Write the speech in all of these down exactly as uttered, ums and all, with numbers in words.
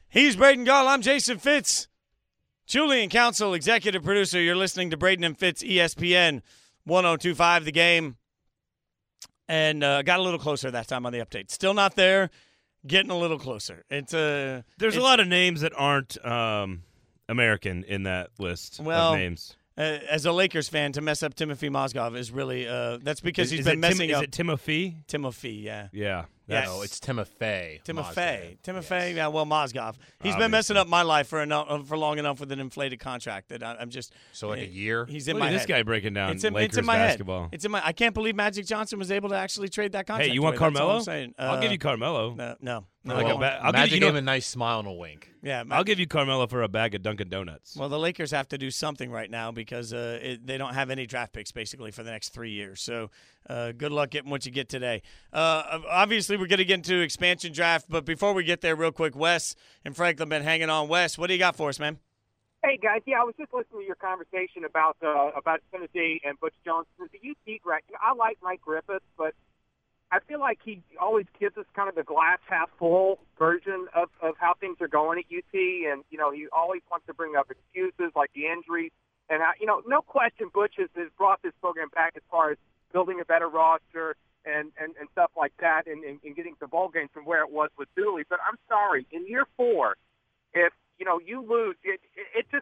He's Braden Gall. I'm Jason Fitz. Julian Council, executive producer. You're listening to Braden and Fitz, E S P N one oh two point five The Game. And uh, got a little closer that time on the update. Still not there. Getting a little closer. It's uh, There's it's, a lot of names that aren't um, American in that list well, of names. Uh, as a Lakers fan, to mess up Timothy Mozgov is really uh, – that's because is, he's is been it Tim, messing is up. Is it Timothy? Timothy, yeah. Yeah. Yes. No, it's Timofey. Timofey. Timofey, yes. yeah, well, Mozgov. He's Obviously. been messing up my life for enough, for long enough with an inflated contract that I, I'm just – So like a year? He's in Look my at head. this guy breaking down It's in, Lakers it's in my basketball. head. It's in my. I can't believe Magic Johnson was able to actually trade that contract. Hey, you want away. That's all Carmelo? I'm saying. Uh, I'll give you Carmelo. No, no. no Like I a won't. ba- I'll Magic give you, gave know, him a nice smile and a wink. yeah, Ma- I'll give you Carmelo for a bag of Dunkin' Donuts. Well, the Lakers have to do something right now because uh, it, they don't have any draft picks basically for the next three years. So uh, good luck getting what you get today. Uh, obviously, we're going to get into expansion draft, but before we get there, real quick, Wes and Franklin been hanging on. Wes, what do you got for us, man? Hey guys, yeah, I was just listening to your conversation about uh, about Tennessee and Butch Jones. The U T grad, you know, I like Mike Griffith, but I feel like he always gives us kind of the glass half full version of, of how things are going at U T, and you know, he always wants to bring up excuses like the injuries, and how, you know, no question, Butch has, has brought this program back as far as building a better roster and, and, and stuff like that, and, and, and getting the bowl games from where it was with Dooley. But I'm sorry, in year four, if you know, you lose. It, it, it just,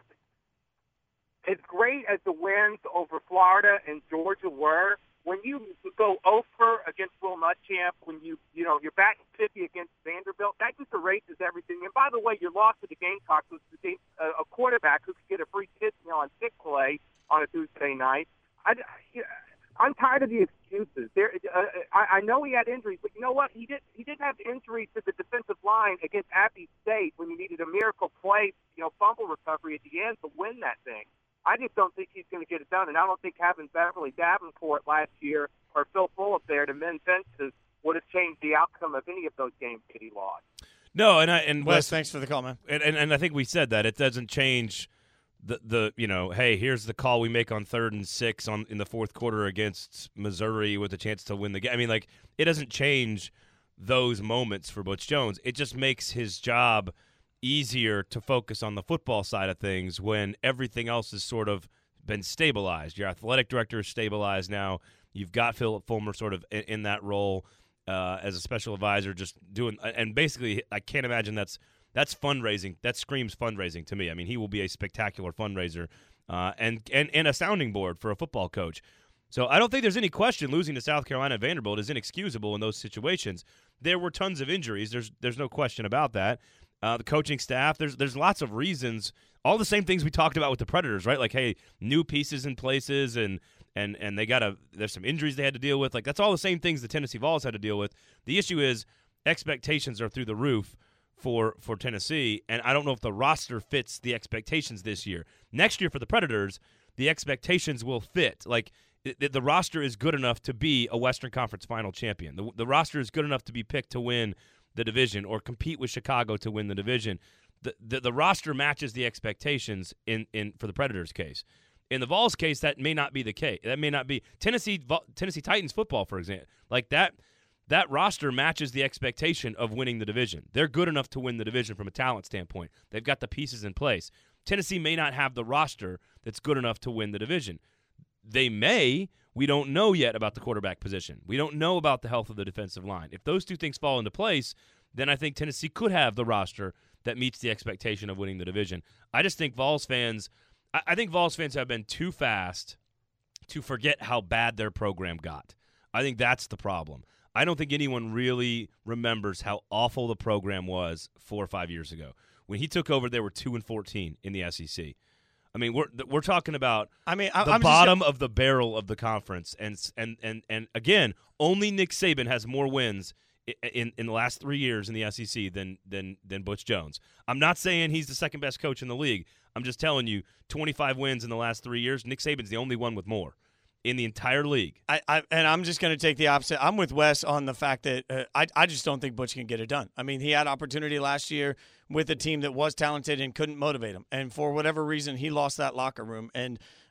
as great as the wins over Florida and Georgia were, when you go over against Will Muschamp, when you, you know, you're back fifty against Vanderbilt, that just erases everything. And by the way, your loss to the Gamecocks was the game, uh, a quarterback who could get a free kick meal on Chick-fil-A on a Tuesday night. I, you know, I'm tired of the excuses. There, uh, I, I know he had injuries, but you know what? He did. He didn't have injuries to the defensive line against Appy State when you needed a miracle play, you know, fumble recovery at the end to win that thing. I just don't think he's going to get it done, and I don't think having Beverly Davenport last year or Phil Fulop there to mend fences would have changed the outcome of any of those games that he lost. No, and I and Wes, Wes, thanks for the call, man. and, and and I think we said that it doesn't change. The, the you know, hey, here's the call we make on third and six on in the fourth quarter against Missouri with a chance to win the game. I mean, like, it doesn't change those moments for Butch Jones. It just makes his job easier to focus on the football side of things when everything else has sort of been stabilized. Your athletic director is stabilized now. You've got Philip Fulmer sort of in, in that role uh, as a special advisor, just doing – and basically I can't imagine that's – That's fundraising. That screams fundraising to me. I mean, he will be a spectacular fundraiser uh, and, and, and a sounding board for a football coach. So I don't think there's any question losing to South Carolina and Vanderbilt is inexcusable in those situations. There were tons of injuries. There's there's no question about that. Uh, the coaching staff, there's there's lots of reasons. All the same things we talked about with the Predators, right? Like, hey, new pieces in places, and and and they got to – there's some injuries they had to deal with. Like, that's all the same things the Tennessee Vols had to deal with. The issue is expectations are through the roof for for Tennessee, and I don't know if the roster fits the expectations this year. Next year for the Predators, the expectations will fit. Like, the, the roster is good enough to be a Western Conference final champion. The, the roster is good enough to be picked to win the division or compete with Chicago to win the division. The the, the roster matches the expectations in, in for the Predators' case. In the Vols' case, that may not be the case. That may not be Tennessee Tennessee Titans football, for example. Like that. That roster matches the expectation of winning the division. They're good enough to win the division from a talent standpoint. They've got the pieces in place. Tennessee may not have the roster that's good enough to win the division. They may. We don't know yet about the quarterback position. We don't know about the health of the defensive line. If those two things fall into place, then I think Tennessee could have the roster that meets the expectation of winning the division. I just think Vols fans – I think Vols fans have been too fast to forget how bad their program got. I think that's the problem. I don't think anyone really remembers how awful the program was four or five years ago. When he took over, they were two and fourteen in the S E C. I mean, we're we're talking about I mean, I, the I'm bottom just, of the barrel of the conference, and and and and again, only Nick Saban has more wins in, in in the last three years in the S E C than than than Butch Jones. I'm not saying he's the second best coach in the league. I'm just telling you, twenty-five wins in the last three years. Nick Saban's the only one with more in the entire league. I, I and I'm just going to take the opposite. I'm with Wes on the fact that uh, I I just don't think Butch can get it done. I mean, he had opportunity last year with a team that was talented and couldn't motivate him, and for whatever reason, he lost that locker room. And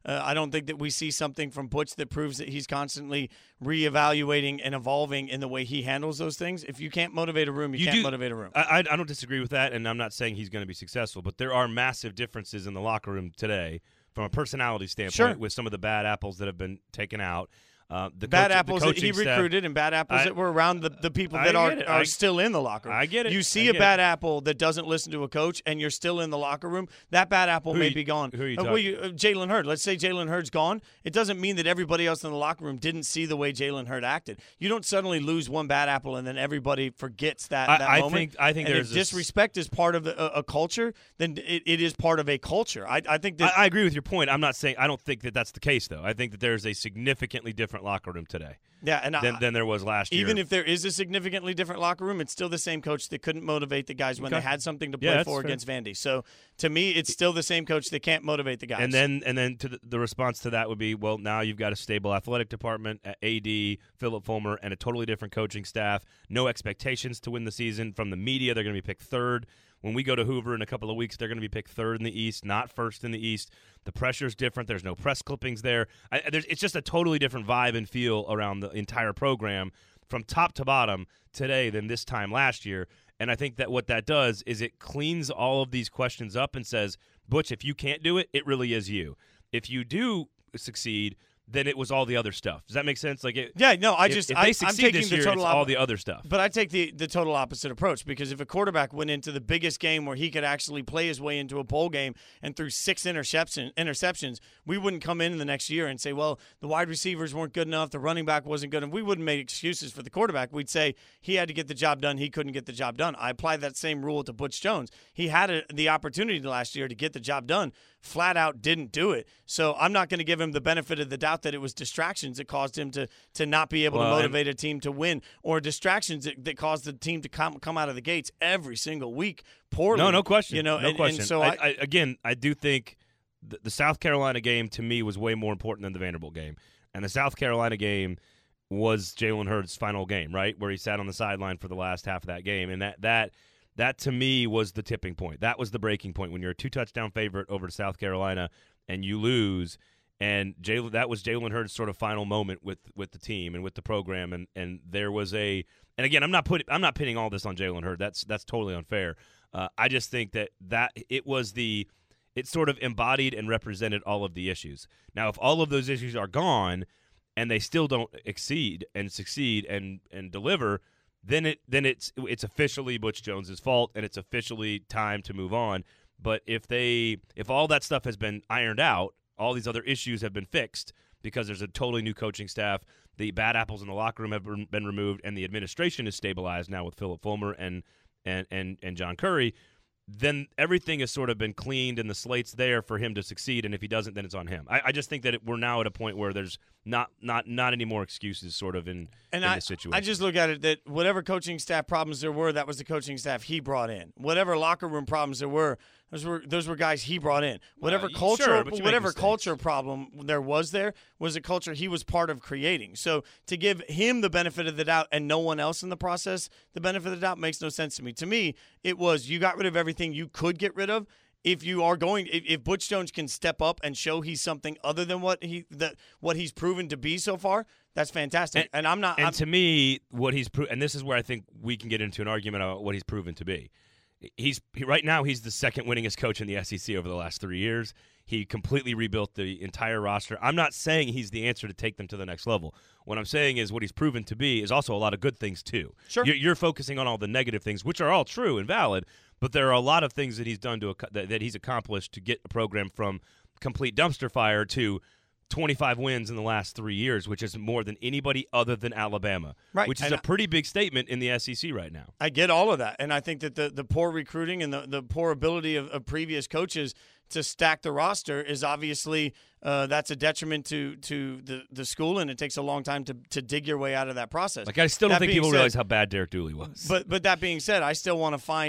Uh, I don't think that we see something from Butch that proves that he's constantly reevaluating and evolving in the way he handles those things. If you can't motivate a room, you, You can't do- motivate a room. I, I I don't disagree with that, and I'm not saying he's going to be successful, but there are massive differences in the locker room today from a personality standpoint Sure. with some of the bad apples that have been taken out. Uh, the Bad coach- the apples that he coaching staff- recruited and bad apples I- that were around the, the people I that are, get it. are I- still in the locker room. I get it. You I see get a it. bad apple that doesn't listen to a coach and you're still in the locker room, that bad apple Who may you- be gone. who are you Uh, well, talking- you- uh, Jalen Hurd. Let's say Jalen Hurd's gone. It doesn't mean that everybody else in the locker room didn't see the way Jalen Hurd acted. You don't suddenly lose one bad apple and then everybody forgets that, I- that I moment. think- I think and there's if this- disrespect is part of the, a, a culture, then it, it is part of a culture. I, I think that I, I agree with your point. I'm not saying I don't think that that's the case, though. I think that there's a significantly different locker room today yeah, and than, I, than there was last year. Even if there is a significantly different locker room, it's still the same coach that couldn't motivate the guys when Okay. they had something to Yeah, play that's for fair. against Vandy. So to me, it's still the same coach that can't motivate the guys. And then, and then to the, the response to that would be, well, now you've got a stable athletic department, a A D, Philip Fulmer, and a totally different coaching staff. No expectations to win the season from the media. They're going to be picked third. When we go to Hoover in a couple of weeks, they're going to be picked third in the East, not first in the East. The pressure's different. There's no press clippings there. I, there's, it's just a totally different vibe and feel around the entire program from top to bottom today than this time last year. And I think that what that does is it cleans all of these questions up and says, Butch, if you can't do it, it really is you. If you do succeed, then it was all the other stuff. Does that make sense? Like, it, yeah, no, I if, just if I, they I'm succeed taking this the year, total it's all opposite. the other stuff. But I take the, the total opposite approach because if a quarterback went into the biggest game where he could actually play his way into a bowl game and threw six interception, interceptions, we wouldn't come in the next year and say, well, the wide receivers weren't good enough, the running back wasn't good enough. We wouldn't make excuses for the quarterback. We'd say he had to get the job done. He couldn't get the job done. I apply that same rule to Butch Jones. He had a, the opportunity last year to get the job done, flat out didn't do it. So I'm not going to give him the benefit of the doubt that it was distractions that caused him to to not be able Well, to and- motivate a team to win, or distractions that, that caused the team to come come out of the gates every single week poorly. No, no question. You know, no and, question. and so I, I, I, again, I do think the, the South Carolina game to me was way more important than the Vanderbilt game, and the South Carolina game was Jalen Hurd's final game, right, where he sat on the sideline for the last half of that game, and that that that to me was the tipping point. That was the breaking point when you're a two touchdown favorite over South Carolina and you lose. And Jalen, that was Jalen Hurd's sort of final moment with, with the team and with the program, and, and there was a. And again, I'm not putting I'm not pinning all this on Jalen Hurd. That's that's totally unfair. Uh, I just think that that it was the it sort of embodied and represented all of the issues. Now, if all of those issues are gone and they still don't exceed and succeed and and deliver, then it then it's it's officially Butch Jones's fault, and it's officially time to move on. But if they if all that stuff has been ironed out, all these other issues have been fixed because there's a totally new coaching staff. The bad apples in the locker room have been removed, and the administration is stabilized now with Philip Fulmer and and and, and John Curry. Then everything has sort of been cleaned, and the slate's there for him to succeed. And if he doesn't, then it's on him. I, I just think that it, we're now at a point where there's not not not any more excuses, sort of in, and in I, this situation. I just look at it that whatever coaching staff problems there were, that was the coaching staff he brought in. Whatever locker room problems there were, those were those were guys he brought in. Whatever Well, culture, sure, but you make whatever mistakes. culture problem there was there was a culture he was part of creating. So to give him the benefit of the doubt and no one else in the process the benefit of the doubt makes no sense to me. To me, it was you got rid of everything you could get rid of. If you are going, if, if Butch Jones can step up and show he's something other than what he that what he's proven to be so far, that's fantastic. And, I'm not. And I'm, to me, what he's pro- and this is where I think we can get into an argument about what he's proven to be. He's he, right now he's the second winningest coach in the S E C over the last three years. He completely rebuilt the entire roster. I'm not saying he's the answer to take them to the next level. What I'm saying is what he's proven to be is also a lot of good things too. Sure. You're, you're focusing on all the negative things, which are all true and valid, but there are a lot of things that he's done to ac- that, that he's accomplished to get a program from complete dumpster fire to twenty-five wins in the last three years, which is more than anybody other than Alabama, Right. which is And a pretty big statement in the S E C right now. I get all of that. And I think that the, the poor recruiting and the, the poor ability of, of previous coaches to stack the roster is obviously uh, that's a detriment to to the, the school, and it takes a long time to, to dig your way out of that process. Like I still don't That think being people said- realize how bad Derek Dooley was. But but that being said, I still want to find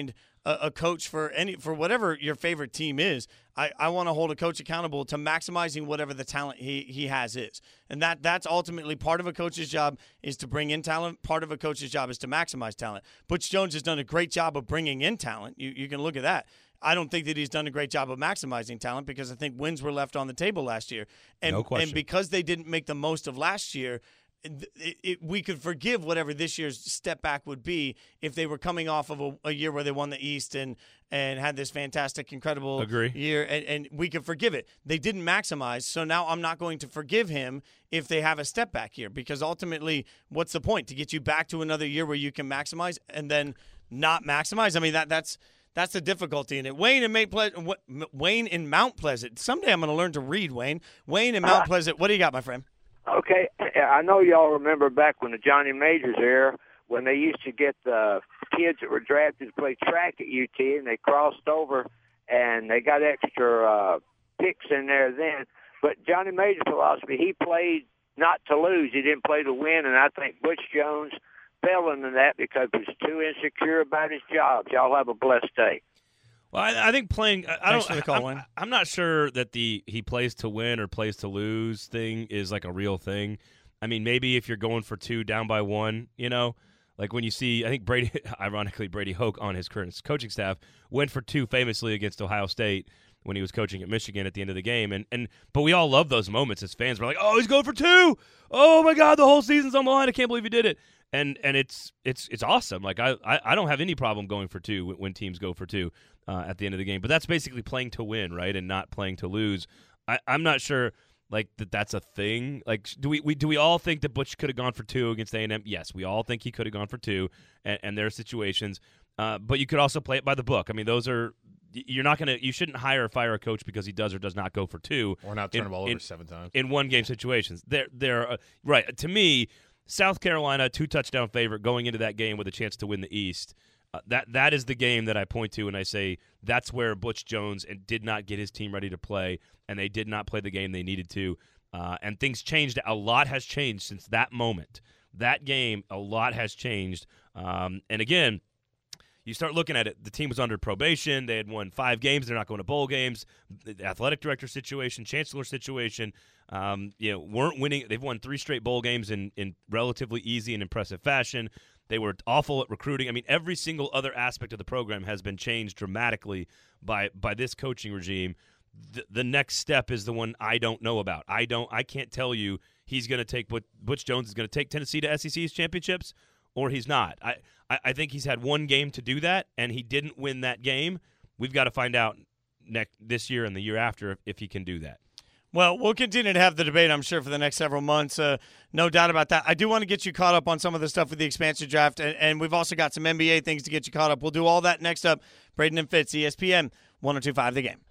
a, a coach for any for whatever your favorite team is. I, I want to hold a coach accountable to maximizing whatever the talent he, he has is. And that that's ultimately part of a coach's job is to bring in talent. Part of a coach's job is to maximize talent. Butch Jones has done a great job of bringing in talent. You you can look at that. I don't think that he's done a great job of maximizing talent because I think wins were left on the table last year. And, No question. and because they didn't make the most of last year, it, it, we could forgive whatever this year's step back would be if they were coming off of a, a year where they won the East and and had this fantastic, incredible Agree. year, and, and we could forgive it. They didn't maximize, so now I'm not going to forgive him if they have a step back year because ultimately, what's the point? To get you back to another year where you can maximize and then not maximize? I mean, that that's that's the difficulty in it. Wayne and Mount Pleasant, Wayne in Mount Pleasant. Someday I'm going to learn to read, Wayne. Wayne in Mount Uh, Pleasant. What do you got, my friend? Okay, I know y'all remember back when the Johnny Majors era, when they used to get the kids that were drafted to play track at U T, and they crossed over, and they got extra uh, picks in there then. But Johnny Major's philosophy, he played not to lose. He didn't play to win, and I think Butch Jones fell into that because he was too insecure about his job. Y'all have a blessed day. Well, I, I think playing. I, I Thanks don't. for the call, I'm, Wayne. I'm not sure that the he plays to win or plays to lose thing is like a real thing. I mean, maybe if you're going for two down by one, you know, like when you see, I think Brady, ironically, Brady Hoke on his current coaching staff went for two famously against Ohio State when he was coaching at Michigan at the end of the game, and and but we all love those moments as fans. We're like, oh, he's going for two. Oh my God, the whole season's on the line. I can't believe he did it. And and it's it's it's awesome. Like I, I, I don't have any problem going for two when, when teams go for two uh, at the end of the game. But that's basically playing to win, right, and not playing to lose. I, I'm not sure like that that's a thing. Like do we, we do we all think that Butch could have gone for two against A and M? Yes, we all think he could have gone for two, and, and there are situations. Uh, but you could also play it by the book. I mean, those are you're not gonna you shouldn't hire or fire a coach because he does or does not go for two Or not turn in- the ball over in- seven times. in one game situations. There there uh, right to me. South Carolina, two touchdown favorite going into that game with a chance to win the East. Uh, that that is the game that I point to and I say that's where Butch Jones and did not get his team ready to play, and they did not play the game they needed to. Uh, and things changed. A lot has changed since that moment. That game, a lot has changed. Um, and again, you start looking at it, the team was under probation. They had won five games. They're not going to bowl games. The athletic director situation, chancellor situation, um, you know, weren't winning. They've won three straight bowl games in, in relatively easy and impressive fashion. They were awful at recruiting. I mean, every single other aspect of the program has been changed dramatically by by this coaching regime. The, the next step is the one I don't know about. I don't. I can't tell you he's going to take what Butch Jones is going to take Tennessee to S E C's championships, or he's not. I, I, I think he's had one game to do that, and he didn't win that game. We've got to find out next this year and the year after if, if he can do that. Well, we'll continue to have the debate, I'm sure, for the next several months. Uh, no doubt about that. I do want to get you caught up on some of the stuff with the expansion draft, and, and we've also got some N B A things to get you caught up. We'll do all that next up. Braden and Fitz, E S P N, one oh two point five The Game.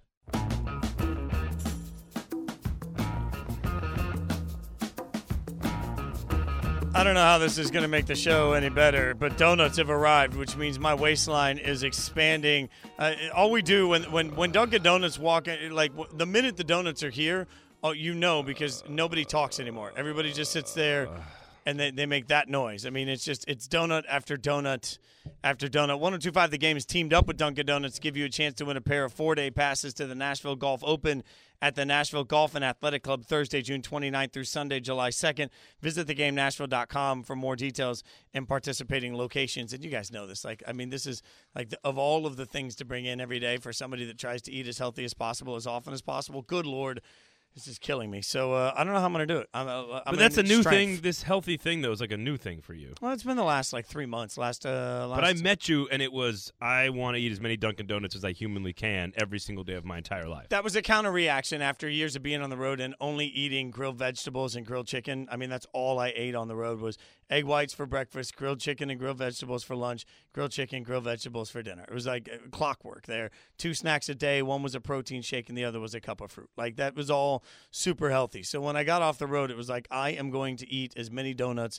I don't know how this is going to make the show any better, but donuts have arrived, which means my waistline is expanding. Uh, all we do when, when, when Dunkin' Donuts walk in, like w- the minute the donuts are here, oh, you know, because nobody talks anymore. Everybody just sits there and they, they make that noise. I mean, it's just, it's donut after donut after donut. one oh two point five The Game is teamed up with Dunkin' Donuts to give you a chance to win a pair of four-day passes to the Nashville Golf Open at the Nashville Golf and Athletic Club Thursday, June twenty-ninth through Sunday, July second. Visit the game nashville dot com for more details and participating locations. And you guys know this. Like, I mean, this is like the, of all of the things to bring in every day for somebody that tries to eat as healthy as possible, as often as possible. Good Lord. This is killing me. So uh, I don't know how I'm going to do it. I'm, uh, I'm But that's a in new strength. thing. This healthy thing, though, is like a new thing for you. Well, it's been the last like three months. Last, uh, last. But I met you, and it was, I want to eat as many Dunkin' Donuts as I humanly can every single day of my entire life. That was a counter reaction after years of being on the road and only eating grilled vegetables and grilled chicken. I mean, that's all I ate on the road was egg whites for breakfast, grilled chicken and grilled vegetables for lunch, grilled chicken, grilled vegetables for dinner. It was like clockwork there. Two snacks a day. One was a protein shake and the other was a cup of fruit. Like that was all super healthy. So when I got off the road, it was like I am going to eat as many donuts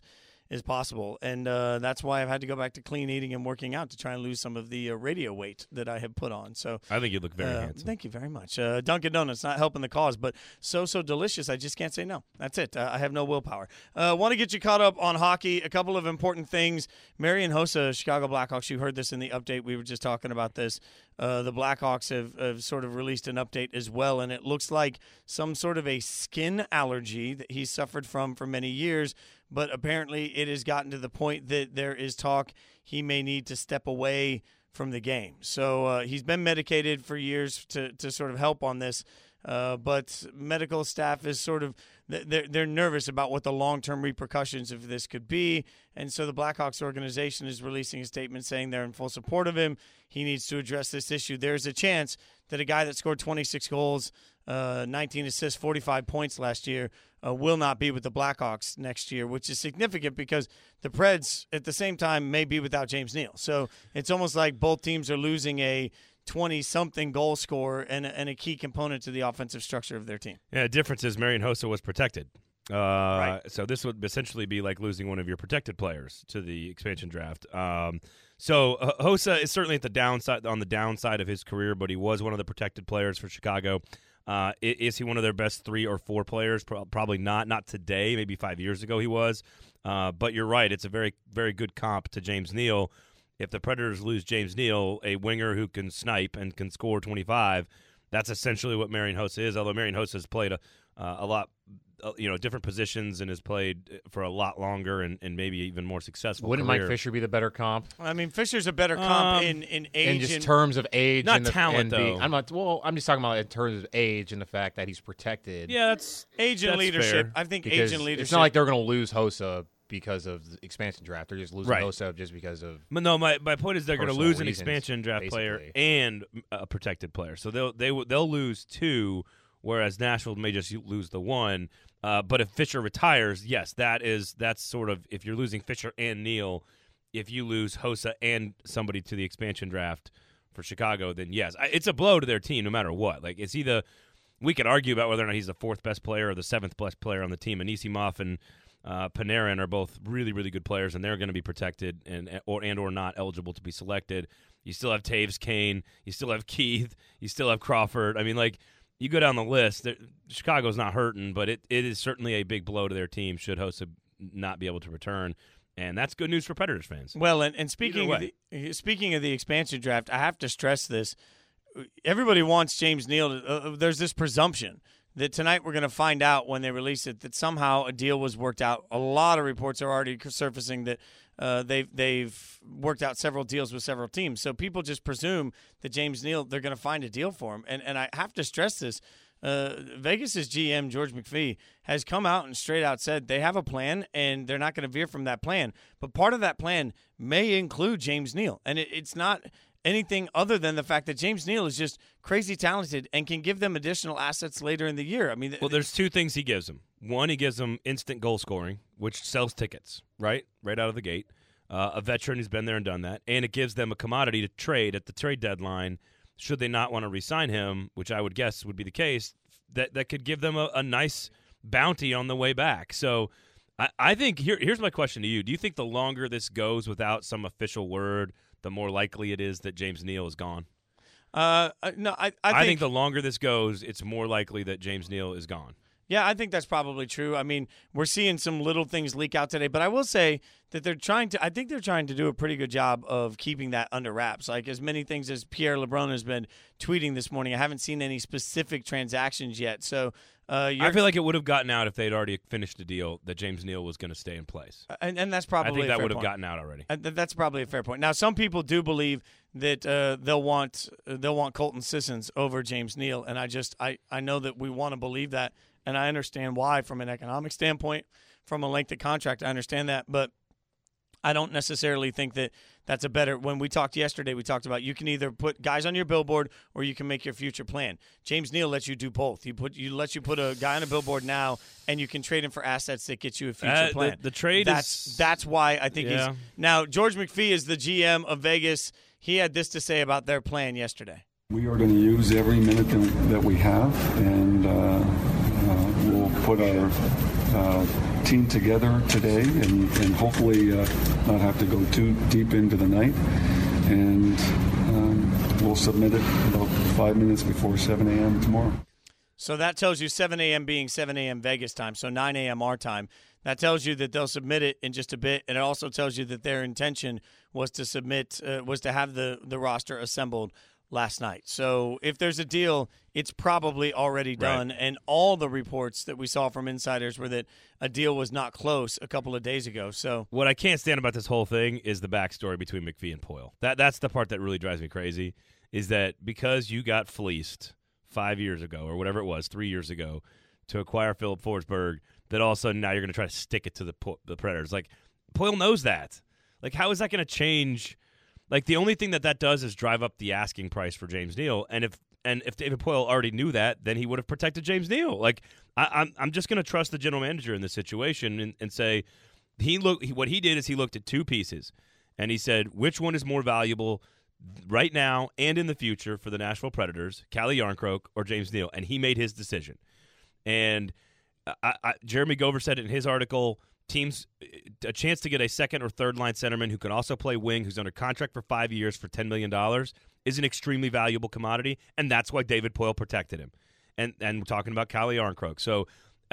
is possible. And uh, that's why I've had to go back to clean eating and working out to try and lose some of the uh, radio weight that I have put on. So I think you look very uh, handsome. Thank you very much. Uh, Dunkin' Donuts, not helping the cause, but so, so delicious. I just can't say no. That's it. Uh, I have no willpower. I uh, want to get you caught up on hockey. A couple of important things. Marian Hossa, Chicago Blackhawks, you heard this in the update. We were just talking about this. Uh, the Blackhawks have, have sort of released an update as well, and it looks like some sort of a skin allergy that he suffered from for many years, but apparently it has gotten to the point that there is talk he may need to step away from the game. So uh, he's been medicated for years to, to sort of help on this, uh, but medical staff is sort of they're, they're nervous about what the long-term repercussions of this could be, and so the Blackhawks organization is releasing a statement saying they're in full support of him. He needs to address this issue. There's a chance that a guy that scored twenty-six goals, uh, nineteen assists, forty-five points last year uh, will not be with the Blackhawks next year, which is significant because the Preds at the same time may be without James Neal. So it's almost like both teams are losing a twenty-something goal scorer and, and a key component to the offensive structure of their team. Yeah, the difference is Marian Hossa was protected. Uh, right. So this would essentially be like losing one of your protected players to the expansion draft. Um, so uh, Hossa is certainly at the downside on the downside of his career, but he was one of the protected players for Chicago. Uh, is he one of their best three or four players? Pro- probably not. Not today. Maybe five years ago he was. Uh, but you're right. It's a very, very good comp to James Neal. If the Predators lose James Neal, a winger who can snipe and can score twenty-five, that's essentially what Marian Hossa is. Although Marian Hossa has played a, uh, a lot, uh, you know, different positions and has played for a lot longer and, and maybe even more successful. Wouldn't career. Mike Fisher be the better comp? I mean, Fisher's a better comp Um, in, in age. In just and- terms of age, Not and the, talent, and though. being- I'm not. Well, I'm just talking about in terms of age and the fact that he's protected. Yeah, that's age and that's leadership. fair. I think because age and leadership. it's not like they're going to lose Hossa because of the expansion draft. They're just losing Right. Hossa just because of. But no, my, my point is they're going to Personal lose an reasons, expansion draft player basically. and a protected player. So they'll they will- they'll lose two, whereas Nashville may just lose the one. Uh, but if Fisher retires, yes, that is that's sort of if you're losing Fisher and Neal, if you lose Hossa and somebody to the expansion draft for Chicago, then yes, I, it's a blow to their team no matter what. Like it's either we could argue about whether or not he's the fourth best player or the seventh best player on the team. Anisimov and uh, Panarin are both really, really good players, and they're going to be protected and or and or not eligible to be selected. You still have Taves, Kane. You still have Keith. You still have Crawford. I mean, like you go down the list. Chicago's not hurting, but it, it is certainly a big blow to their team should Hossa not be able to return, and that's good news for Predators fans. Well, and, and speaking of way. the, speaking of the expansion draft, I have to stress this. Everybody wants James Neal. To, uh, there's this presumption that tonight we're going to find out when they release it that somehow a deal was worked out. A lot of reports are already surfacing that uh, they've they've worked out several deals with several teams. So people just presume that James Neal, they're going to find a deal for him. And and I have to stress this. Uh, Vegas's G M, George McPhee, has come out and straight out said they have a plan and they're not going to veer from that plan. But part of that plan may include James Neal. And it, it's not anything other than the fact that James Neal is just crazy talented and can give them additional assets later in the year. I mean, Well, there's two things he gives them. One, he gives them instant goal scoring, which sells tickets, right? Right out of the gate. Uh, a veteran who's been there and done that. And it gives them a commodity to trade at the trade deadline should they not want to re-sign him, which I would guess would be the case, that, that could give them a, a nice bounty on the way back. So I, I think here, here's my question to you. Do you think the longer this goes without some official word, the more likely it is that James Neal is gone? Uh, uh, no, I, I, think, I think the longer this goes, it's more likely that James Neal is gone. Yeah, I think that's probably true. I mean, we're seeing some little things leak out today, but I will say that they're trying to – I think they're trying to do a pretty good job of keeping that under wraps. Like as many things as Pierre LeBrun has been tweeting this morning, I haven't seen any specific transactions yet. So uh, I feel like it would have gotten out if they'd already finished the deal that James Neal was going to stay in place. and, and that's probably I think a that fair would have point. gotten out already. Uh, th- That's probably a fair point. Now, some people do believe that uh, they'll want uh, they'll want Colton Sissons over James Neal, and I just I, I know that we want to believe that, and I understand why from an economic standpoint, from a length of contract, I understand that, but I don't necessarily think that that's a better. When we talked yesterday, we talked about you can either put guys on your billboard or you can make your future plan. James Neal lets you do both. He put you lets you put a guy on a billboard now, and you can trade him for assets that get you a future Uh, the- plan. the trade that's is- that's why I think Yeah. he's now. George McPhee is the G M of Vegas. He had this to say about their plan yesterday. We are going to use every minute that, that we have, and uh, uh, we'll put our uh, team together today and, and hopefully uh, not have to go too deep into the night. And um, we'll submit it about five minutes before seven a.m. tomorrow. So that tells you seven a.m. being seven a.m. Vegas time, so nine a.m. our time. That tells you that they'll submit it in just a bit, and it also tells you that their intention was to submit, uh, was to have the, the roster assembled last night. So if there's a deal, it's probably already done. Right. And all the reports that we saw from insiders were that a deal was not close a couple of days ago. So what I can't stand about this whole thing is the backstory between McPhee and Poyle. That that's the part that really drives me crazy. Is that because you got fleeced five years ago or whatever it was, three years ago, to acquire Philip Forsberg, that all of a sudden now you're going to try to stick it to the the Predators. Like, Poyle knows that. Like, how is that going to change? Like, the only thing that that does is drive up the asking price for James Neal. And if and if David Poyle already knew that, then he would have protected James Neal. Like, I, I'm I'm just going to trust the general manager in this situation and, and say he look he, what he did is he looked at two pieces and he said which one is more valuable right now and in the future for the Nashville Predators, Calle Jarnkrok or James Neal, and he made his decision. And I, I, Jeremy Gover said in his article, teams a chance to get a second or third line centerman who can also play wing, who's under contract for five years for ten million dollars, is an extremely valuable commodity, and that's why David Poyle protected him. And and we're talking about Calle Jarnkrok. So uh,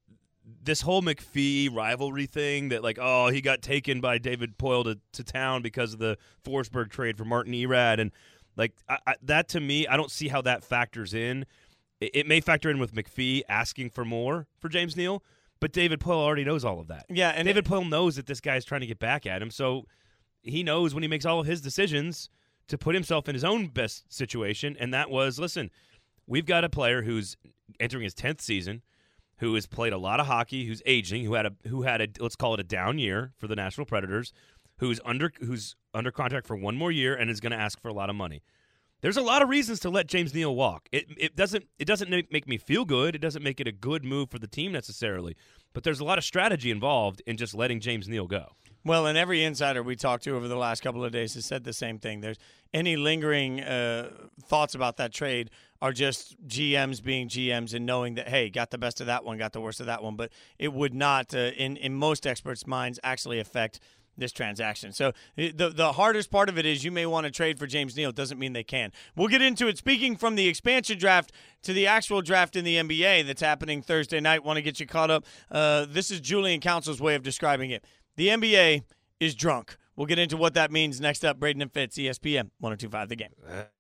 this whole McPhee rivalry thing that, like, oh, he got taken by David Poyle to, to town because of the Forsberg trade for Martin Erad, and like I, I, that to me, I don't see how that factors in. It, it may factor in with McPhee asking for more for James Neal, but David Poyle already knows all of that. Yeah, and David it, Poyle knows that this guy is trying to get back at him, so he knows when he makes all of his decisions to put himself in his own best situation, and that was, listen, we've got a player who's entering his tenth season, who has played a lot of hockey, who's aging, who had a who had a let's call it a down year for the Nashville Predators, who's under who's under contract for one more year and is going to ask for a lot of money. There's a lot of reasons to let James Neal walk. It it doesn't it doesn't make me feel good. It doesn't make it a good move for the team necessarily. But there's a lot of strategy involved in just letting James Neal go. Well, and every insider we talked to over the last couple of days has said the same thing. There's any lingering uh, thoughts about that trade are just G Ms being G Ms and knowing that, hey, got the best of that one, got the worst of that one. But it would not, uh, in, in most experts' minds, actually affect this transaction. So the the hardest part of it is you may want to trade for James Neal. It doesn't mean they can. We'll get into it. Speaking from the expansion draft to the actual draft in the N B A that's happening Thursday night, want to get you caught up. Uh, this is Julian Council's way of describing it. The N B A is drunk. We'll get into what that means next up. Braden and Fitz, E S P N one oh two point five The Game.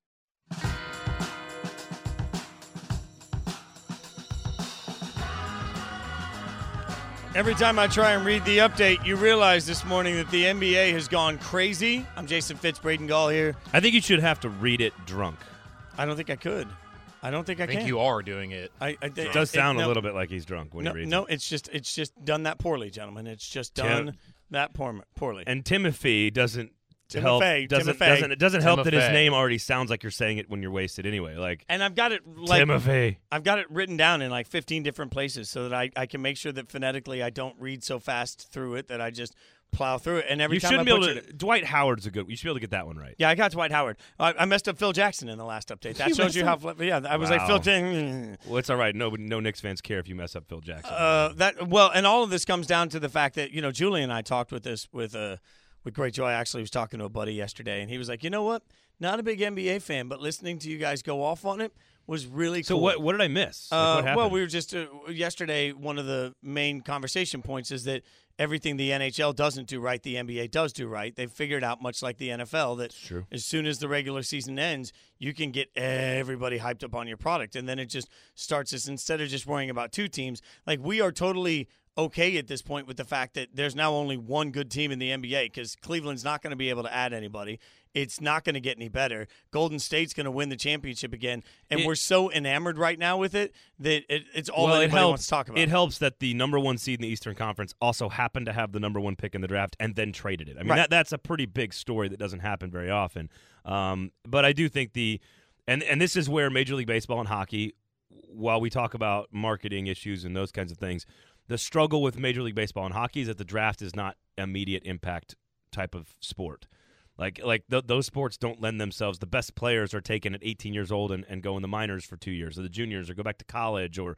Every time I try and read the update, you realize this morning that the N B A has gone crazy. I'm Jason Fitz, Braden Gall here. I think you should have to read it drunk. I don't think I could. I don't think I, I think can. you are doing it. I, I, it does sound it, no, a little bit like he's drunk when no, he reads no, it. No, it's just it's just done that poorly, gentlemen. It's just done Tim, that poor, poorly. And Timothy doesn't Timofey, help. Doesn't, Timofey. doesn't it doesn't help Timofey. that his name already sounds like you're saying it when you're wasted anyway. Like and I've got it like Timothy. I've got it written down in like fifteen different places so that I, I can make sure that phonetically I don't read so fast through it that I just plow through it. And every you time shouldn't I be able butchered to. it. Dwight Howard's a good. You should be able to get that one right. Yeah, I got Dwight Howard. I, I messed up Phil Jackson in the last update. That You shows messed you up? how. Yeah, I was Wow. like Phil Jackson. Well, it's all right. No, no Knicks fans care if you mess up Phil Jackson. Uh, that well, and all of this comes down to the fact that you know Julie and I talked with this with uh with great joy. I actually was talking to a buddy yesterday, and he was like, you know what? Not a big N B A fan, but listening to you guys go off on it was really so cool. what? What did I miss? Like, Uh, what happened? well, we were just uh, yesterday. One of the main conversation points is that everything the N H L doesn't do right, the N B A does do right. They've figured out, much like the N F L, that true. as soon as the regular season ends, you can get everybody hyped up on your product, and then it just starts this. Instead of just worrying about two teams, like we are totally okay at this point with the fact that there's now only one good team in the N B A because Cleveland's not going to be able to add anybody. It's not going to get any better. Golden State's going to win the championship again, and It- we're so enamored right now with it that it, it's all well, it anybody helps, wants to talk about. It helps that the number one seed in the Eastern Conference also happened to have the number one pick in the draft and then traded it. I mean, Right. that that's a pretty big story that doesn't happen very often. Um, but I do think the and and this is where Major League Baseball and hockey, while we talk about marketing issues and those kinds of things, the struggle with Major League Baseball and hockey is that the draft is not immediate impact type of sport. Like like th- those sports don't lend themselves. The best players are taken at eighteen years old and, and go in the minors for two years, or the juniors, or go back to college, or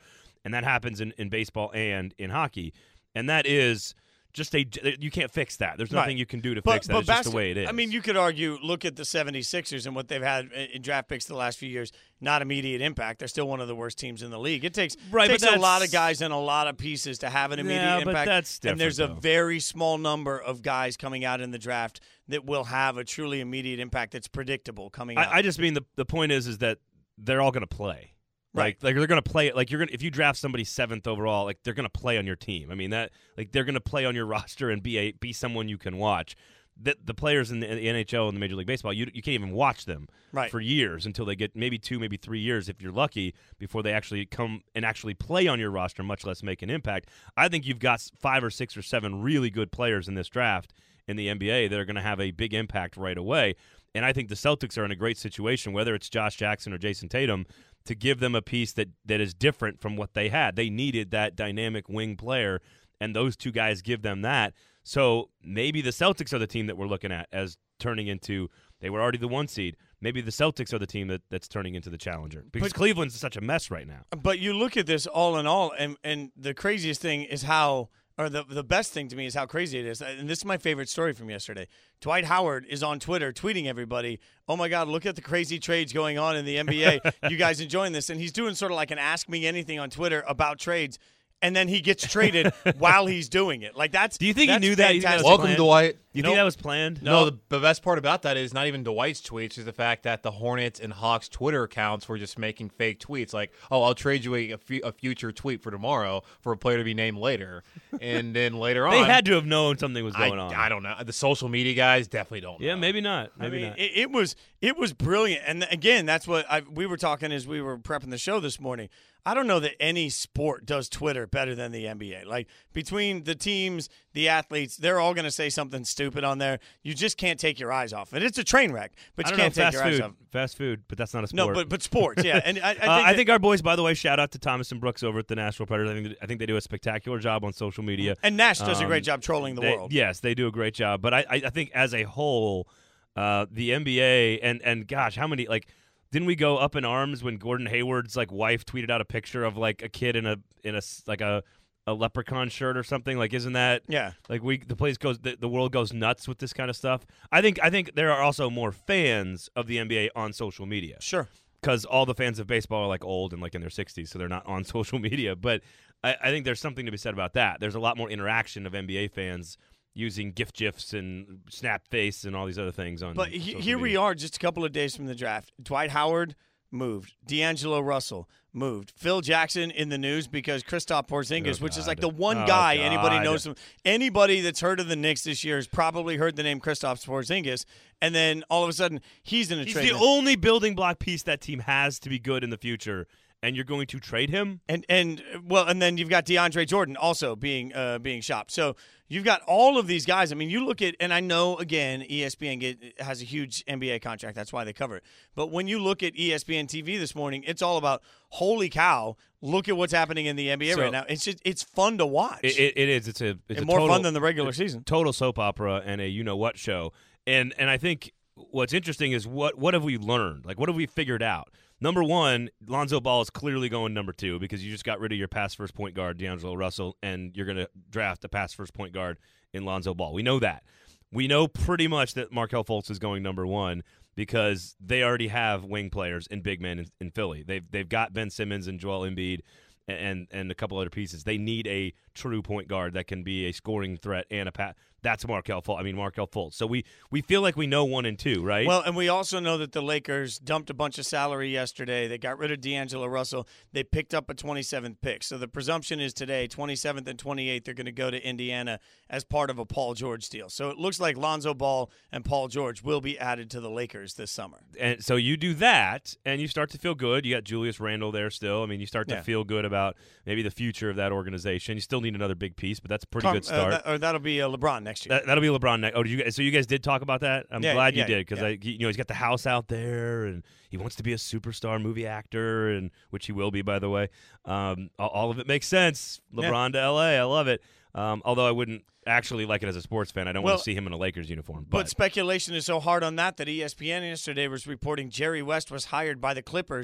and that happens in, in baseball and in hockey, and that is just a you can't fix that. There's nothing Right. you can do to But, fix that. but It's just basket- the way it is. I mean, you could argue, look at the seventy-sixers and what they've had in draft picks the last few years. Not immediate impact. They're still one of the worst teams in the league. It takes, Right, takes but a lot that's- of guys and a lot of pieces to have an immediate Yeah, but impact. that's and there's a different, though. very small number of guys coming out in the draft that will have a truly immediate impact that's predictable coming out. I, I just mean the the point is is that they're all going to play. Right. Like, like they're going to play. Like you're going. If you draft somebody seventh overall, like they're going to play on your team. I mean that. Like they're going to play on your roster and be a be someone you can watch. The, the players in the, in the N H L and the Major League Baseball, you you can't even watch them Right. for years until they get maybe two, maybe three years if you're lucky before they actually come and actually play on your roster, much less make an impact. I think you've got five or six or seven really good players in this draft in the N B A that are going to have a big impact right away. And I think the Celtics are in a great situation, whether it's Josh Jackson or Jason Tatum, to give them a piece that, that is different from what they had. They needed that dynamic wing player, and those two guys give them that. So maybe the Celtics are the team that we're looking at as turning into – they were already the one seed. Maybe the Celtics are the team that, that's turning into the challenger because But- Cleveland's such a mess right now. But you look at this all in all, and, and the craziest thing is how – or the the best thing to me is how crazy it is. And this is my favorite story from yesterday. Dwight Howard is on Twitter tweeting everybody, oh, my God, look at the crazy trades going on in the N B A. You guys enjoying this? And he's doing sort of like an Ask Me Anything on Twitter about trades, and then he gets traded while he's doing it. Like that's Do you think he that's knew that? You think that was fantastic. Welcome, planned? Dwight. You Nope. think that was planned? No, the, the best part about that is not even Dwight's tweets, is the fact that the Hornets and Hawks Twitter accounts were just making fake tweets like, oh, I'll trade you a, a, fu- a future tweet for tomorrow for a player to be named later. And then later on. They had to have known something was I, going on. I don't know. The social media guys definitely don't know. Yeah, maybe not. I Maybe mean, not. it, it was it was brilliant, and again, that's what I, we were talking as we were prepping the show this morning. I don't know that any sport does Twitter better than the N B A. Like between the teams, the athletes, they're all going to say something stupid on there. You just can't take your eyes off it. It's a train wreck, but I you don't know, can't take fast your food, eyes off. fast food, but that's not a No, sport. but but sports, yeah. And I, I think, uh, I that- think our boys, by the way, shout out to Thomas and Brooks over at the Nashville Predators. I think I think they do a spectacular job on social media. and Nash does a Um, great job trolling the They- world. Yes, they do a great job. But I, I, I think as a whole, uh, the N B A and and gosh, how many like didn't we go up in arms when Gordon Hayward's like wife tweeted out a picture of like a kid in a in a s- like a a leprechaun shirt or something? Like, isn't that Yeah. like we the place goes the, the world goes nuts with this kind of stuff? I think I think there are also more fans of the N B A on social media. Sure. Because all the fans of baseball are like old and like in their sixties, so they're not on social media. But I, I think there's something to be said about that. There's a lot more interaction of N B A fans using GIF GIFs and Snapface and all these other things on. But he, social here we media. are, just a couple of days from the draft. Dwight Howard moved. D'Angelo Russell moved. Phil Jackson in the news because Kristaps Porzingis, Oh, which is God. like the one Oh, guy anybody God. knows. From, anybody that's heard of the Knicks this year has probably heard the name Kristaps Porzingis, and then all of a sudden he's in a He's trade. the only building block piece that team has to be good in the future, and you're going to trade him? And and well, and then you've got DeAndre Jordan also being uh, being shopped. So you've got all of these guys. I mean, you look at, and I know again, E S P N get, has a huge N B A contract. That's why they cover it. But when you look at E S P N T V this morning, it's all about holy cow. Look at what's happening in the N B A So- right now. It's just it's fun to watch. It, it, it is. It's a it's and a more total, fun than the regular season. total soap opera and a you know what show. And and I think what's interesting is what what have we learned? Like what have we figured out? Number one, Lonzo Ball is clearly going number two because you just got rid of your pass first point guard, D'Angelo Russell, and you're going to draft a pass first point guard in Lonzo Ball. We know that. We know pretty much that Markelle Fultz is going number one because they already have wing players and big men in, in Philly. They've they've got Ben Simmons and Joel Embiid and and a couple other pieces. They need a true point guard that can be a scoring threat and a pass. That's Markelle Fultz. I mean Markelle Fultz. So we we feel like we know one and two, right? Well, and we also know that the Lakers dumped a bunch of salary yesterday. They got rid of D'Angelo Russell. They picked up a twenty-seventh pick. So the presumption is today, twenty-seventh and twenty-eighth, they're going to go to Indiana as part of a Paul George deal. So it looks like Lonzo Ball and Paul George will be added to the Lakers this summer. and so you do that, and you start to feel good. You got Julius Randle there still. I mean, you start to Yeah. feel good about maybe the future of that organization. You still need another big piece, but that's a pretty Carm- good start. Uh, that, or that'll be uh, LeBron next year. That, that'll be LeBron next. Oh, did you guys, so you guys did talk about that? I'm Yeah, glad you yeah, did because yeah. I, you know, he's got the house out there, and he wants to be a superstar movie actor, and which he will be, by the way. Um, all, all of it makes sense. LeBron to L A, I love it. Um, although I wouldn't actually like it as a sports fan. I don't Well, want to see him in a Lakers uniform. But But, speculation is so hard on that that E S P N yesterday was reporting Jerry West was hired by the Clippers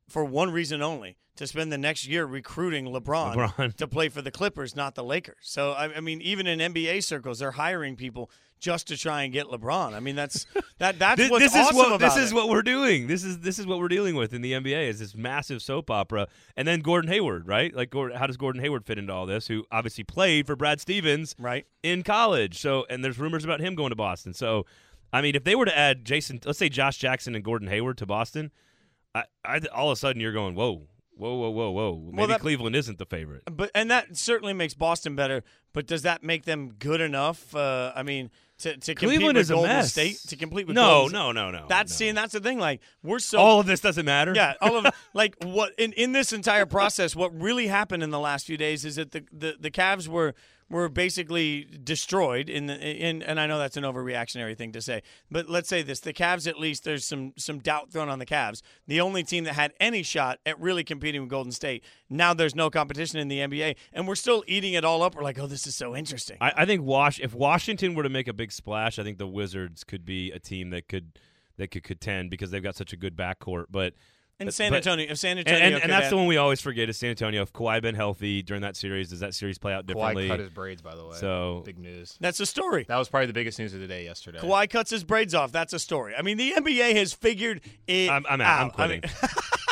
for one reason only, to spend the next year recruiting LeBron, LeBron. to play for the Clippers, not the Lakers. So, I, I mean, even in N B A circles, they're hiring people just to try and get LeBron. I mean, that's that that's this, what's this awesome is what, about This it. is what we're doing. This is this is what we're dealing with in the N B A is this massive soap opera. And then Gordon Hayward, right? Like, Gordon, how does Gordon Hayward fit into all this, who obviously played for Brad Stevens right. in college? So, and there's rumors about him going to Boston. So, I mean, if they were to add Jason, let's say Josh Jackson and Gordon Hayward to Boston, I, I, all of a sudden you're going, whoa. Whoa, whoa, whoa, whoa. Maybe well, that, Cleveland isn't the favorite. But and that certainly makes Boston better, but does that make them good enough? Uh, I mean, to, to compete Cleveland with is a Golden mess. State? To compete with No, Golden no, no, no. That's no. see, and that's the thing. Like, we're so all of this doesn't matter? Yeah, all of like what in, in this entire process, what really happened in the last few days is that the, the, the Cavs were were basically destroyed in the in and I know that's an overreactionary thing to say, but let's say this: the Cavs, at least there's some some doubt thrown on the Cavs. The only team that had any shot at really competing with Golden State. Now there's no competition in the N B A, and we're still eating it all up. We're like, oh, this is so interesting. I, I think Wash if Washington were to make a big splash, I think the Wizards could be a team that could that could contend because they've got such a good backcourt. But And but, San but, Antonio, if San Antonio, and, and, and that's add, the one we always forget is San Antonio. If Kawhi been healthy during that series, does that series play out differently? Kawhi cut his braids, by the way. So big news. That's a story. That was probably the biggest news of the day yesterday. Kawhi cuts his braids off. That's a story. I mean, the N B A has figured it I'm, I'm out. out. I'm quitting. I mean,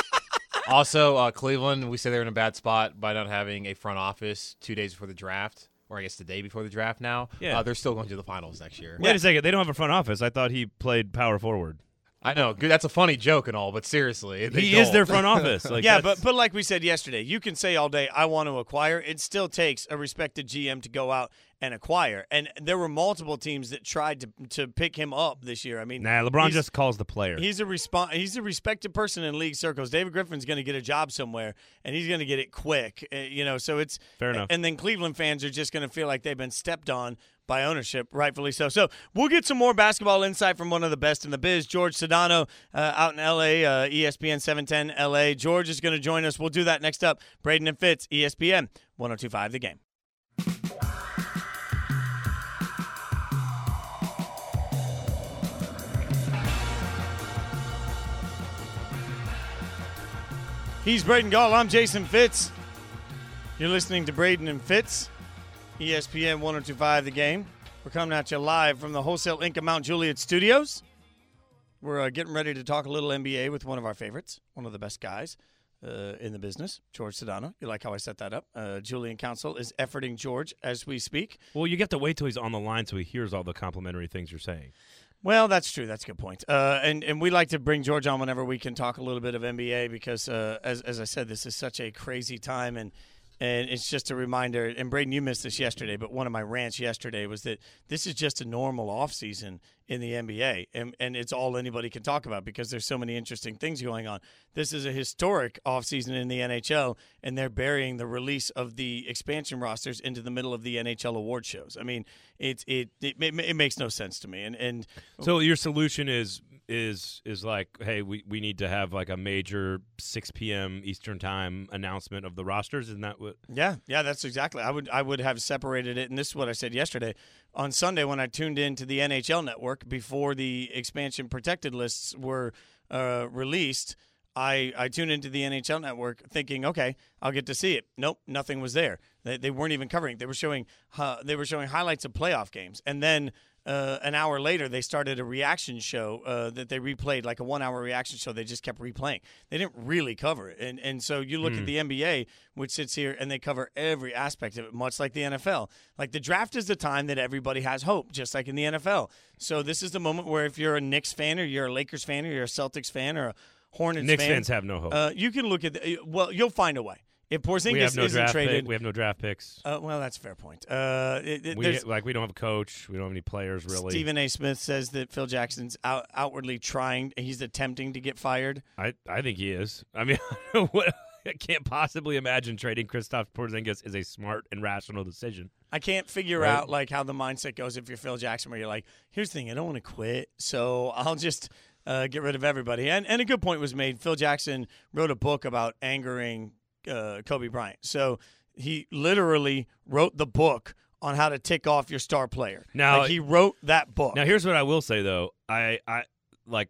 Also, uh, Cleveland, we say they're in a bad spot by not having a front office two days before the draft, or I guess the day before the draft now. Yeah. Uh, they're still going to the finals next year. Wait a second. They don't have a front office. I thought he played power forward. I know. Good. That's a funny joke and all, but seriously. they He is don't. their front office. Like, yeah, that's- but but like we said yesterday, you can say all day, I want to acquire. It still takes a respected G M to go out and acquire. And there were multiple teams that tried to to pick him up this year. I mean, Nah, LeBron he's- just calls the player. He's a resp- He's a respected person in league circles. David Griffin's going to get a job somewhere, and he's going to get it quick. Uh, you know, so it's Fair enough. And then Cleveland fans are just going to feel like they've been stepped on by ownership, rightfully so. So we'll get some more basketball insight from one of the best in the biz, George Sedano, uh, out in L A, uh, E S P N seven ten L A. George is going to join us. We'll do that next up. Braden and Fitz, E S P N one oh two point five The Game. He's Braden Gall. I'm Jason Fitz. You're listening to Braden and Fitz, E S P N one oh two point five The Game. We're coming at you live from the Wholesale Inc of Mount Juliet Studios. We're uh, getting ready to talk a little N B A with one of our favorites, one of the best guys uh, in the business, George Sedano. You like how I set that up? Uh, Julian Council is efforting George as we speak. well, you get to wait till he's on the line so he hears all the complimentary things you're saying. Well, that's true. That's a good point. Uh, and, and we like to bring George on whenever we can talk a little bit of N B A because, uh, as, as I said, this is such a crazy time. And And it's just a reminder, and Braden, you missed this yesterday, but one of my rants yesterday was that this is just a normal offseason in the N B A, and, and it's all anybody can talk about because there's so many interesting things going on. This is a historic offseason in the N H L, and they're burying the release of the expansion rosters into the middle of the N H L award shows. I mean, it it it, it makes no sense to me. And, and So your solution is is is like, hey, we, we need to have like a major six p.m. Eastern time announcement of the rosters. Isn't that what? Yeah, yeah, that's exactly. I would I would have separated it, and this is what I said yesterday on Sunday when I tuned into the N H L network before the expansion protected lists were uh, released. I, I tuned into the N H L network thinking, okay, I'll get to see it. Nope, nothing was there. They, they weren't even covering it. They were showing uh, they were showing highlights of playoff games, and then uh, an hour later they started a reaction show uh, that they replayed, like a one-hour reaction show. They just kept replaying. They didn't really cover it, and and so you look Mm. at the N B A, which sits here, and they cover every aspect of it, much like the N F L. Like the draft is the time that everybody has hope, just like in the N F L. So this is the moment where if you're a Knicks fan or you're a Lakers fan or you're a Celtics fan or a Hornets Knicks fan, fans have no hope. uh, you can look at the, well, you'll find a way. If Porzingis we have no isn't draft traded, pick. We have no draft picks. uh, well, that's a fair point. Uh, it, it, we there's- like we don't have a coach. We don't have any players really. Stephen A. Smith says that Phil Jackson's out, outwardly trying, he's attempting to get fired. I I think he is. I mean, what, I can't possibly imagine trading Kristaps Porzingis is a smart and rational decision. I can't figure Right. out like how the mindset goes if you're Phil Jackson, where you're like, here's the thing, I don't want to quit, so I'll just uh, get rid of everybody. And and a good point was made. Phil Jackson wrote a book about angering uh, Kobe Bryant, so he literally wrote the book on how to tick off your star player. Now- like, he wrote that book. Now, here's what I will say though. I I like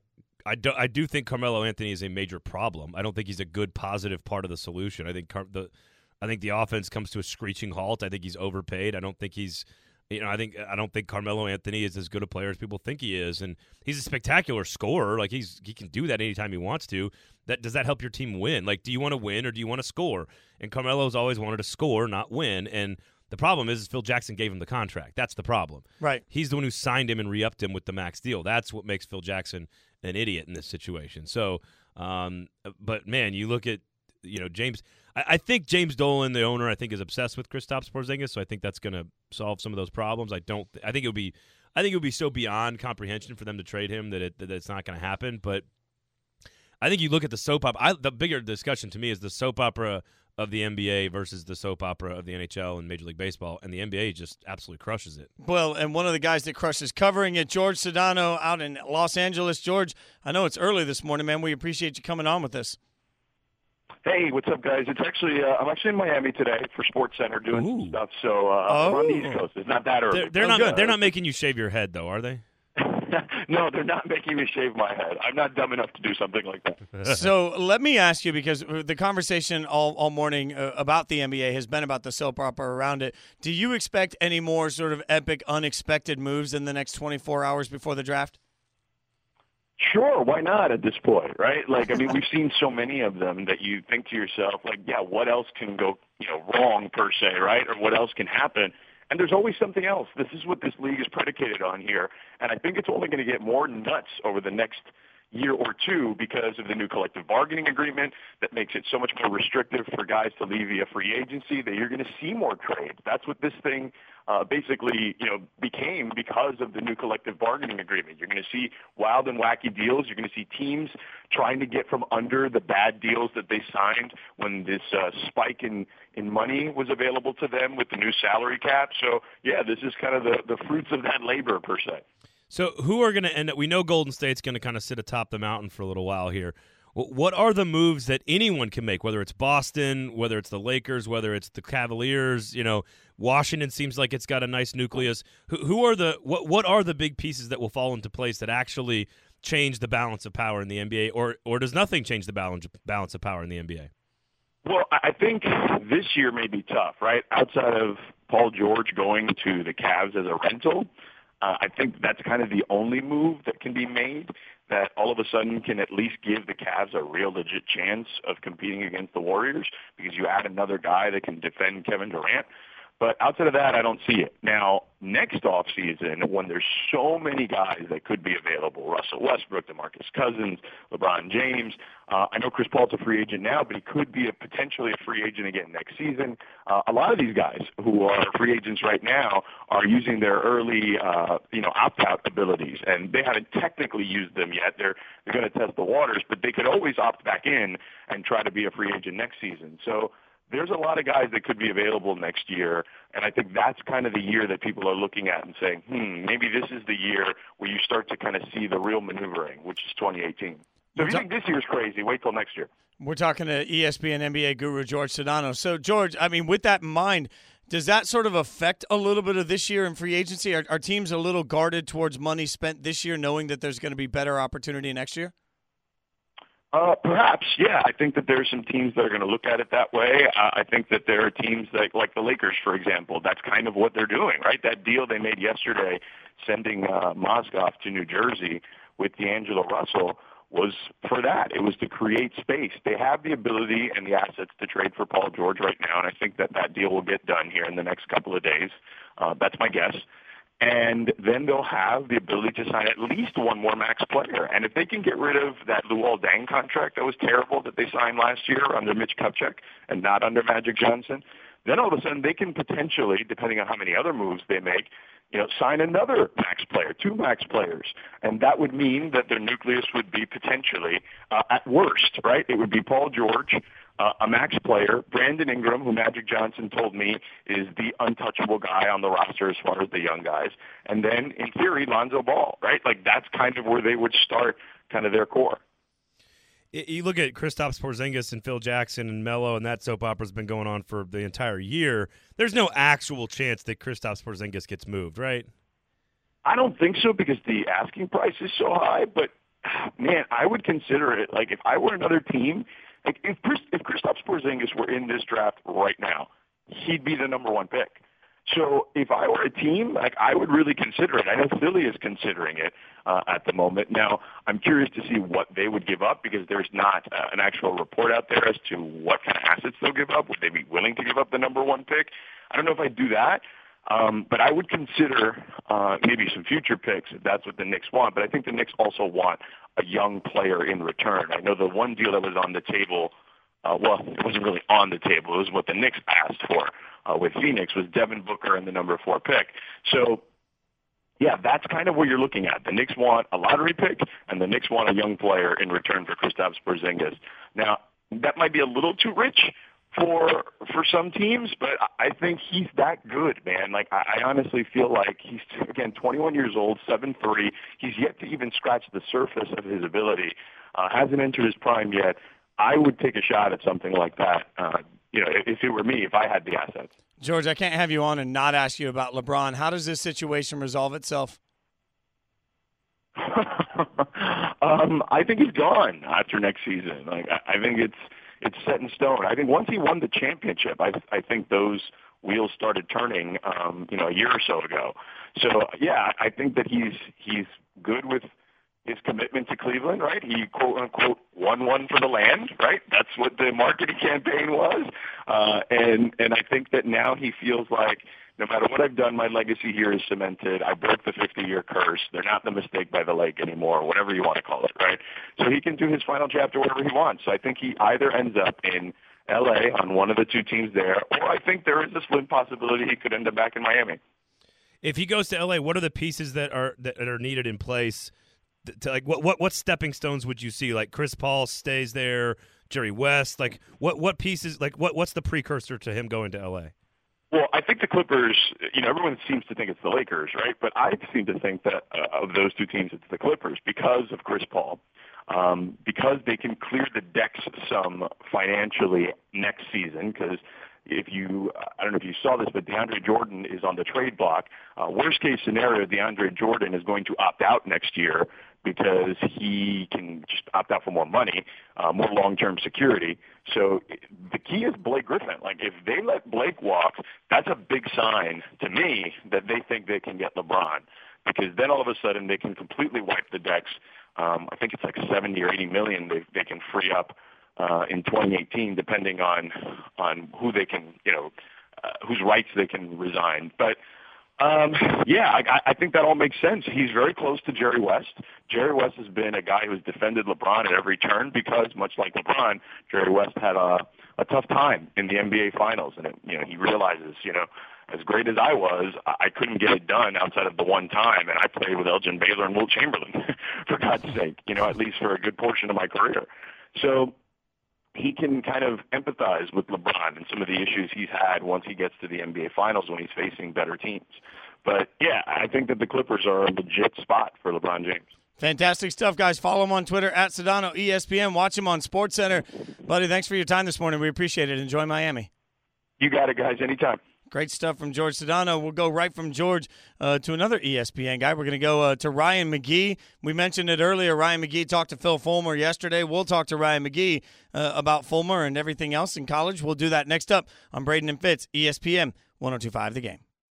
I do, I do think Carmelo Anthony is a major problem. I don't think he's a good, positive part of the solution. I think Car- the I think the offense comes to a screeching halt. I think he's overpaid. I don't think he's you know I think I don't think Carmelo Anthony is as good a player as people think he is, and he's a spectacular scorer. Like he's he can do that anytime he wants to. That does that help your team win? Like, do you want to win or do you want to score? And Carmelo's always wanted to score, not win. And the problem is, is Phil Jackson gave him the contract. That's the problem. Right. He's the one who signed him and re-upped him with the max deal. That's what makes Phil Jackson an idiot in this situation. So, um, but man, you look at, you know, James. I, I think James Dolan, the owner, I think is obsessed with Kristaps Porzingis. So I think that's going to solve some of those problems. I don't. I think it would be. I think it would be so beyond comprehension for them to trade him that it that it's not going to happen. But I think you look at the soap opera. I, the bigger discussion to me is the soap opera of the N B A versus the soap opera of the N H L and Major League Baseball, and the N B A just absolutely crushes it. Well, and one of the guys that crushes covering it, George Sedano out in Los Angeles. George, I know it's early this morning, man. We appreciate you coming on with us. Hey, what's up, guys? It's actually uh, I'm actually in Miami today for Sports Center doing Ooh. some stuff. So uh, Oh. I'm on the East Coast. It's not that early. They're, they're Oh, not. good. They're not making you shave your head, though, are they? No, they're not making me shave my head. I'm not dumb enough to do something like that. So let me ask you, because the conversation all, all morning uh, about the N B A has been about the soap opera around it. Do you expect any more sort of epic, unexpected moves in the next twenty-four hours before the draft? Sure, why not at this point, right? Like, I mean, we've seen so many of them that you think to yourself, like, yeah, what else can go, you know, wrong per se, right? Or what else can happen? And there's always something else. This is what this league is predicated on here. And I think it's only going to get more nuts over the next year or two because of the new collective bargaining agreement that makes it so much more restrictive for guys to leave via free agency, that you're going to see more trades. That's what this thing uh, basically, you know, became because of the new collective bargaining agreement. You're going to see wild and wacky deals. You're going to see teams trying to get from under the bad deals that they signed when this uh, spike in, in money was available to them with the new salary cap. So, yeah, this is kind of the, the fruits of that labor per se. So who are going to end up? We know Golden State's going to kind of sit atop the mountain for a little while here. What are the moves that anyone can make, whether it's Boston, whether it's the Lakers, whether it's the Cavaliers? You know, Washington seems like it's got a nice nucleus. Who, who are the what? What are the big pieces that will fall into place that actually change the balance of power in the N B A, or or does nothing change the balance balance of power in the N B A? Well, I think this year may be tough, right? Outside of Paul George going to the Cavs as a rental, Uh, I think that's kind of the only move that can be made that all of a sudden can at least give the Cavs a real legit chance of competing against the Warriors, because you add another guy that can defend Kevin Durant. But outside of that, I don't see it. Now, next offseason, when there's so many guys that could be available, Russell Westbrook, DeMarcus Cousins, LeBron James, uh, I know Chris Paul's a free agent now, but he could be a, potentially a free agent again next season. Uh, a lot of these guys who are free agents right now are using their early, uh, you know, opt-out abilities, and they haven't technically used them yet. They're they're going to test the waters, but they could always opt back in and try to be a free agent next season. So there's a lot of guys that could be available next year, and I think that's kind of the year that people are looking at and saying, hmm, maybe this is the year where you start to kind of see the real maneuvering, which is twenty eighteen. So if you think this year's crazy, wait till next year. We're talking to E S P N N B A guru George Sedano. So, George, I mean, with that in mind, does that sort of affect a little bit of this year in free agency? Are, are teams a little guarded towards money spent this year, knowing that there's going to be better opportunity next year? Uh, perhaps, yeah. I think that there are some teams that are going to look at it that way. Uh, I think that there are teams that, like the Lakers, for example, that's kind of what they're doing, right? That deal they made yesterday, sending uh, Mozgov to New Jersey with D'Angelo Russell, was for that. It was to create space. They have the ability and the assets to trade for Paul George right now, and I think that that deal will get done here in the next couple of days. Uh, that's my guess. And then they'll have the ability to sign at least one more max player. And if they can get rid of that Luol Deng contract that was terrible that they signed last year under Mitch Kupchak and not under Magic Johnson, then all of a sudden they can potentially, depending on how many other moves they make, you know, sign another max player, two max players. And that would mean that their nucleus would be potentially, uh, at worst, right? It would be Paul George, uh, a max player, Brandon Ingram, who Magic Johnson told me is the untouchable guy on the roster as far as the young guys. And then, in theory, Lonzo Ball, right? Like, that's kind of where they would start kind of their core. You look at Kristaps Porzingis and Phil Jackson and Melo, and that soap opera's been going on for the entire year. There's no actual chance that Kristaps Porzingis gets moved, right? I don't think so, because the asking price is so high, but man, I would consider it. Like if I were another team, like if Chris, if Kristaps Porzingis were in this draft right now, he'd be the number one pick. So if I were a team, like I would really consider it. I know Philly is considering it uh, at the moment. Now, I'm curious to see what they would give up because there's not uh, an actual report out there as to what kind of assets they'll give up. Would they be willing to give up the number one pick? I don't know if I'd do that, um, but I would consider uh, maybe some future picks if that's what the Knicks want. But I think the Knicks also want a young player in return. I know the one deal that was on the table, uh, well, it wasn't really on the table. It was what the Knicks asked for. Uh, with Phoenix was Devin Booker and the number four pick. So, yeah, that's kind of what you're looking at. The Knicks want a lottery pick, and the Knicks want a young player in return for Kristaps Porzingis. Now, that might be a little too rich for for some teams, but I think he's that good, man. Like, I, I honestly feel like he's, again, twenty-one years old, seven three. He's yet to even scratch the surface of his ability. Uh, hasn't entered his prime yet. I would take a shot at something like that. Uh, You know, if it were me, if I had the assets. George, I can't have you on and not ask you about LeBron. How does this situation resolve itself? um, I think he's gone after next season. Like, I, I think it's it's set in stone. I think once he won the championship, I I think those wheels started turning. Um, you know, a year or so ago. So yeah, I think that he's he's good with his commitment to Cleveland, right? He, quote, unquote, won one for the land, right? That's what the marketing campaign was. Uh, and, and I think that now he feels like no matter what I've done, my legacy here is cemented. I broke the fifty-year curse. They're not the mistake by the lake anymore, whatever you want to call it, right? So he can do his final chapter wherever he wants. So I think he either ends up in L A on one of the two teams there, or I think there is a slim possibility he could end up back in Miami. If he goes to L A, what are the pieces that are that are needed in place? To, like what what what stepping stones would you see? Like Chris Paul stays there, Jerry West. Like what what pieces? Like what what's the precursor to him going to L A? Well, I think the Clippers. You know, everyone seems to think it's the Lakers, right? But I seem to think that uh, of those two teams, it's the Clippers because of Chris Paul, um, because they can clear the decks some financially next season. Because if you, I don't know if you saw this, but DeAndre Jordan is on the trade block. Uh, worst case scenario, DeAndre Jordan is going to opt out next year because he can just opt out for more money, uh, more long-term security. So the key is Blake Griffin. Like if they let Blake walk, that's a big sign to me that they think they can get LeBron, because then all of a sudden they can completely wipe the decks. Um, I think it's like seventy or eighty million they they can free up uh, in twenty eighteen, depending on on who they can, you know, uh, whose rights they can resign. But Um, yeah, I, I think that all makes sense. He's very close to Jerry West. Jerry West has been a guy who's defended LeBron at every turn because, much like LeBron, Jerry West had a, a tough time in the N B A Finals, and it, you know he realizes, you know, as great as I was, I couldn't get it done outside of the one time, and I played with Elgin Baylor and Wilt Chamberlain, for God's sake, you know, at least for a good portion of my career. So he can kind of empathize with LeBron and some of the issues he's had once he gets to the N B A Finals when he's facing better teams. But, yeah, I think that the Clippers are a legit spot for LeBron James. Fantastic stuff, guys. Follow him on Twitter, at Sedano E S P N. Watch him on SportsCenter. Buddy, thanks for your time this morning. We appreciate it. Enjoy Miami. You got it, guys. Anytime. Great stuff from George Sedano. We'll go right from George uh, to another E S P N guy. We're going to go uh, to Ryan McGee. We mentioned it earlier. Ryan McGee talked to Phil Fulmer yesterday. We'll talk to Ryan McGee uh, about Fulmer and everything else in college. We'll do that next up on Braden and Fitz, E S P N one oh two point five The Game.